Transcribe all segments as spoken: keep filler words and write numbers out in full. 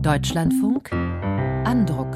Deutschlandfunk Andruck.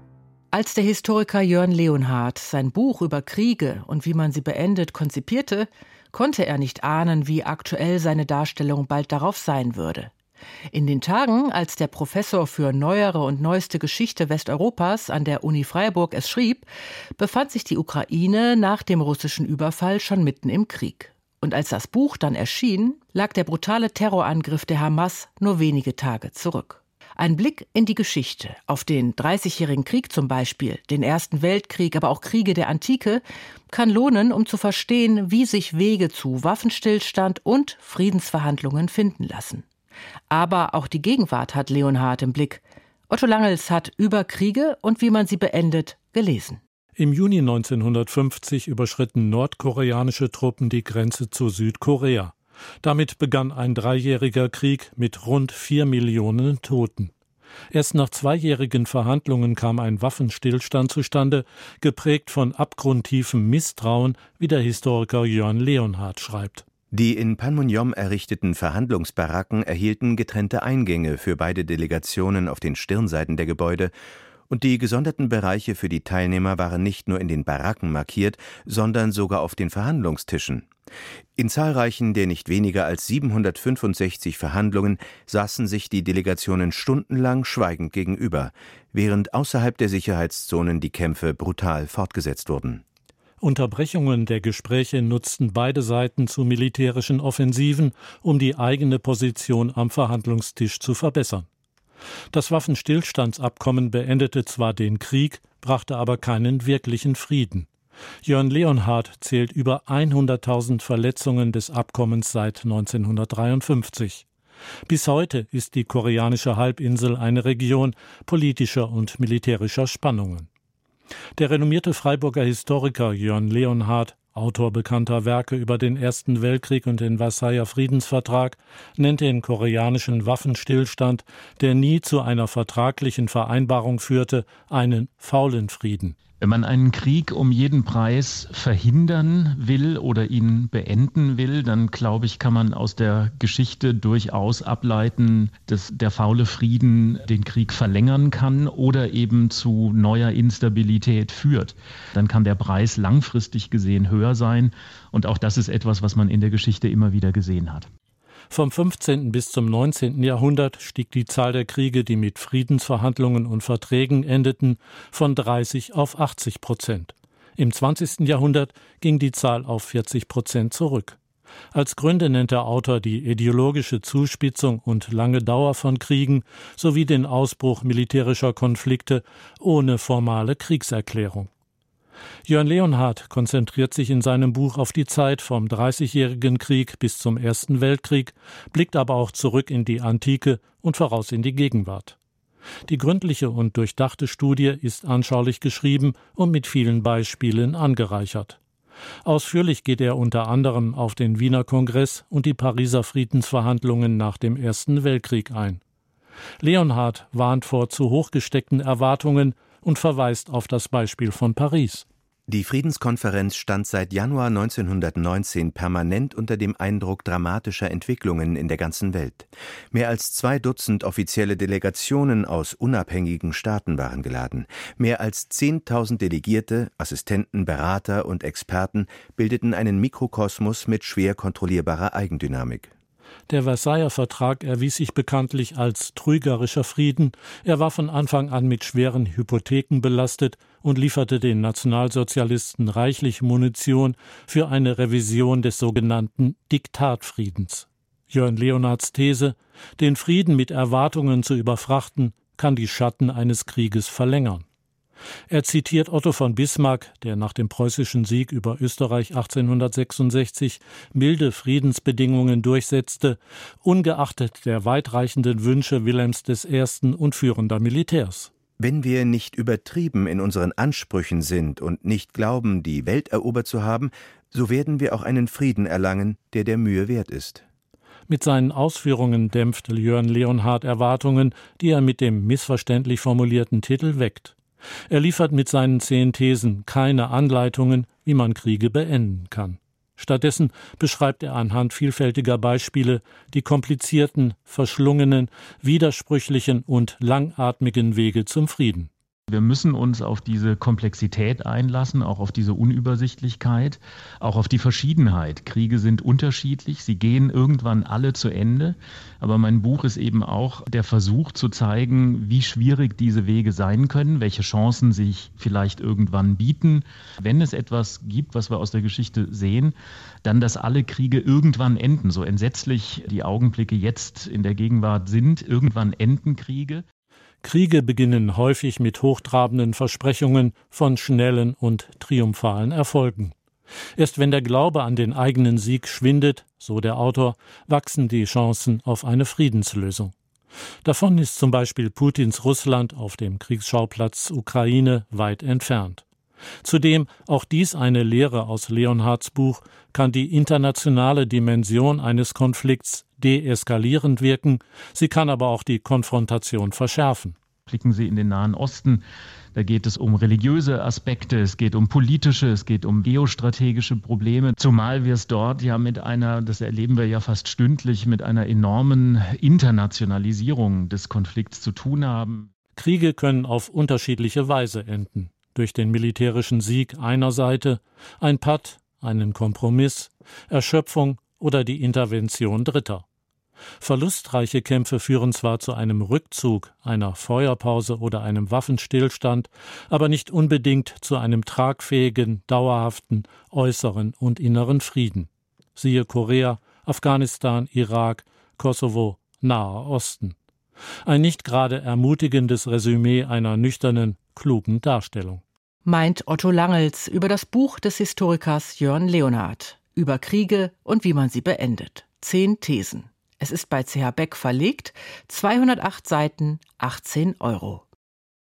Als der Historiker Jörn Leonhard sein Buch über Kriege und wie man sie beendet konzipierte, konnte er nicht ahnen, wie aktuell seine Darstellung bald darauf sein würde. In den Tagen, als der Professor für neuere und neueste Geschichte Westeuropas an der Uni Freiburg es schrieb, befand sich die Ukraine nach dem russischen Überfall schon mitten im Krieg. Und als das Buch dann erschien, lag der brutale Terrorangriff der Hamas nur wenige Tage zurück. Ein Blick in die Geschichte, auf den Dreißigjährigen Krieg zum Beispiel, den Ersten Weltkrieg, aber auch Kriege der Antike, kann lohnen, um zu verstehen, wie sich Wege zu Waffenstillstand und Friedensverhandlungen finden lassen. Aber auch die Gegenwart hat Leonhard im Blick. Otto Langels hat über Kriege und wie man sie beendet gelesen. Im Juni neunzehnhundertfünfzig überschritten nordkoreanische Truppen die Grenze zu Südkorea. Damit begann ein dreijähriger Krieg mit rund vier Millionen Toten. Erst nach zweijährigen Verhandlungen kam ein Waffenstillstand zustande, geprägt von abgrundtiefem Misstrauen, wie der Historiker Jörn Leonhard schreibt. Die in Panmunjom errichteten Verhandlungsbaracken erhielten getrennte Eingänge für beide Delegationen auf den Stirnseiten der Gebäude, und die gesonderten Bereiche für die Teilnehmer waren nicht nur in den Baracken markiert, sondern sogar auf den Verhandlungstischen. In zahlreichen der nicht weniger als siebenhundertfünfundsechzig Verhandlungen saßen sich die Delegationen stundenlang schweigend gegenüber, während außerhalb der Sicherheitszonen die Kämpfe brutal fortgesetzt wurden. Unterbrechungen der Gespräche nutzten beide Seiten zu militärischen Offensiven, um die eigene Position am Verhandlungstisch zu verbessern. Das Waffenstillstandsabkommen beendete zwar den Krieg, brachte aber keinen wirklichen Frieden. Jörn Leonhard zählt über hunderttausend Verletzungen des Abkommens seit neunzehnhundertdreiundfünfzig. Bis heute ist die koreanische Halbinsel eine Region politischer und militärischer Spannungen. Der renommierte Freiburger Historiker Jörn Leonhard, Autor bekannter Werke über den Ersten Weltkrieg und den Versailler Friedensvertrag, nennt den koreanischen Waffenstillstand, der nie zu einer vertraglichen Vereinbarung führte, einen faulen Frieden. Wenn man einen Krieg um jeden Preis verhindern will oder ihn beenden will, dann glaube ich, kann man aus der Geschichte durchaus ableiten, dass der faule Frieden den Krieg verlängern kann oder eben zu neuer Instabilität führt. Dann kann der Preis langfristig gesehen höher sein und auch das ist etwas, was man in der Geschichte immer wieder gesehen hat. Vom fünfzehnten bis zum neunzehnten Jahrhundert stieg die Zahl der Kriege, die mit Friedensverhandlungen und Verträgen endeten, von dreißig auf achtzig Prozent. Im zwanzigsten Jahrhundert ging die Zahl auf vierzig Prozent zurück. Als Gründe nennt der Autor die ideologische Zuspitzung und lange Dauer von Kriegen sowie den Ausbruch militärischer Konflikte ohne formale Kriegserklärung. Jörn Leonhard konzentriert sich in seinem Buch auf die Zeit vom Dreißigjährigen Krieg bis zum Ersten Weltkrieg, blickt aber auch zurück in die Antike und voraus in die Gegenwart. Die gründliche und durchdachte Studie ist anschaulich geschrieben und mit vielen Beispielen angereichert. Ausführlich geht er unter anderem auf den Wiener Kongress und die Pariser Friedensverhandlungen nach dem Ersten Weltkrieg ein. Leonhard warnt vor zu hoch gesteckten Erwartungen und verweist auf das Beispiel von Paris. Die Friedenskonferenz stand seit Januar neunzehnhundertneunzehn permanent unter dem Eindruck dramatischer Entwicklungen in der ganzen Welt. Mehr als zwei Dutzend offizielle Delegationen aus unabhängigen Staaten waren geladen. Mehr als zehntausend Delegierte, Assistenten, Berater und Experten bildeten einen Mikrokosmos mit schwer kontrollierbarer Eigendynamik. Der Versailler Vertrag erwies sich bekanntlich als trügerischer Frieden. Er war von Anfang an mit schweren Hypotheken belastet und lieferte den Nationalsozialisten reichlich Munition für eine Revision des sogenannten Diktatfriedens. Jörn Leonhards These: Den Frieden mit Erwartungen zu überfrachten, kann die Schatten eines Krieges verlängern. Er zitiert Otto von Bismarck, der nach dem preußischen Sieg über Österreich achtzehnhundertsechsundsechzig milde Friedensbedingungen durchsetzte, ungeachtet der weitreichenden Wünsche Wilhelms der Ersten und führender Militärs. Wenn wir nicht übertrieben in unseren Ansprüchen sind und nicht glauben, die Welt erobert zu haben, so werden wir auch einen Frieden erlangen, der der Mühe wert ist. Mit seinen Ausführungen dämpft Jörn Leonhard Erwartungen, die er mit dem missverständlich formulierten Titel weckt. Er liefert mit seinen zehn Thesen keine Anleitungen, wie man Kriege beenden kann. Stattdessen beschreibt er anhand vielfältiger Beispiele die komplizierten, verschlungenen, widersprüchlichen und langatmigen Wege zum Frieden. Wir müssen uns auf diese Komplexität einlassen, auch auf diese Unübersichtlichkeit, auch auf die Verschiedenheit. Kriege sind unterschiedlich, sie gehen irgendwann alle zu Ende. Aber mein Buch ist eben auch der Versuch zu zeigen, wie schwierig diese Wege sein können, welche Chancen sich vielleicht irgendwann bieten. Wenn es etwas gibt, was wir aus der Geschichte sehen, dann, dass alle Kriege irgendwann enden. So entsetzlich die Augenblicke jetzt in der Gegenwart sind, irgendwann enden Kriege. Kriege beginnen häufig mit hochtrabenden Versprechungen von schnellen und triumphalen Erfolgen. Erst wenn der Glaube an den eigenen Sieg schwindet, so der Autor, wachsen die Chancen auf eine Friedenslösung. Davon ist zum Beispiel Putins Russland auf dem Kriegsschauplatz Ukraine weit entfernt. Zudem, auch dies eine Lehre aus Leonhards Buch, kann die internationale Dimension eines Konflikts deeskalierend wirken, sie kann aber auch die Konfrontation verschärfen. Blicken Sie in den Nahen Osten, da geht es um religiöse Aspekte, es geht um politische, es geht um geostrategische Probleme, zumal wir es dort ja mit einer, das erleben wir ja fast stündlich, mit einer enormen Internationalisierung des Konflikts zu tun haben. Kriege können auf unterschiedliche Weise enden. Durch den militärischen Sieg einer Seite, ein Patt, einen Kompromiss, Erschöpfung oder die Intervention Dritter. Verlustreiche Kämpfe führen zwar zu einem Rückzug, einer Feuerpause oder einem Waffenstillstand, aber nicht unbedingt zu einem tragfähigen, dauerhaften, äußeren und inneren Frieden. Siehe Korea, Afghanistan, Irak, Kosovo, Naher Osten. Ein nicht gerade ermutigendes Resümee einer nüchternen, klugen Darstellung. Meint Otto Langels über das Buch des Historikers Jörn Leonhard über Kriege und wie man sie beendet. Zehn Thesen. Es ist bei C H Beck verlegt, zweihundertacht Seiten, achtzehn Euro.